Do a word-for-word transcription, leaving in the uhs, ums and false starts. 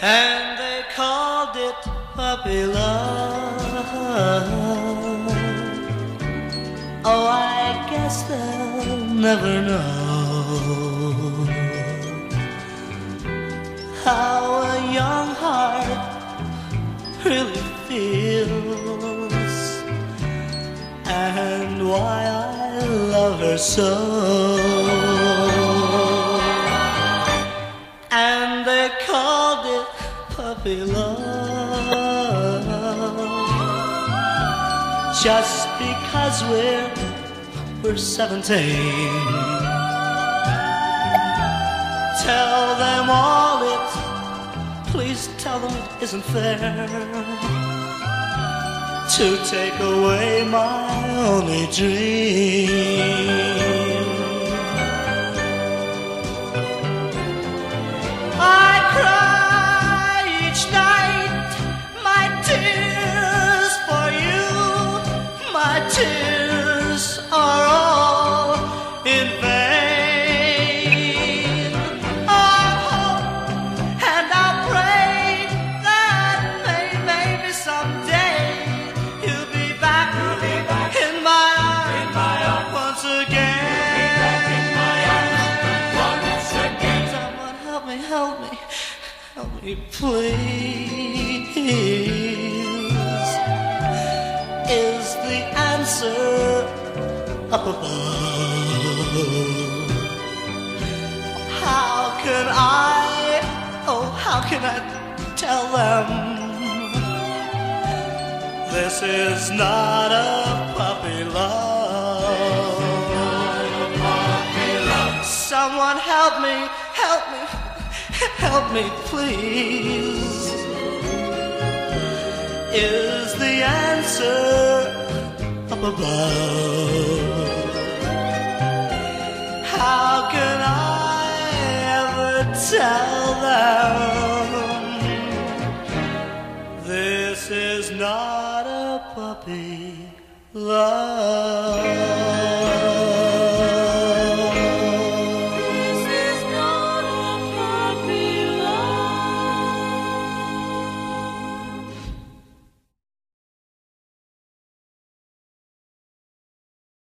and they called it puppy love. Oh, I guess they'll never know how a young heart really feels, and why I love her so. And they called it puppy love just because we're we're seventeen. Tell them all it, please tell them it isn't fair to take away my only dream. I cry each night my tears for you. My tears are all in vain. Oh, and I pray that may, maybe someday you'll be back, you'll be back in my arms, in my arms once again. Once again. Someone help me, help me, help me, please. Is the answer up above? How can I, oh, how can I tell them this is not a puppy love? Someone help me, help me, help me, please. Is the answer up above? How can I ever tell them this is not a puppy love?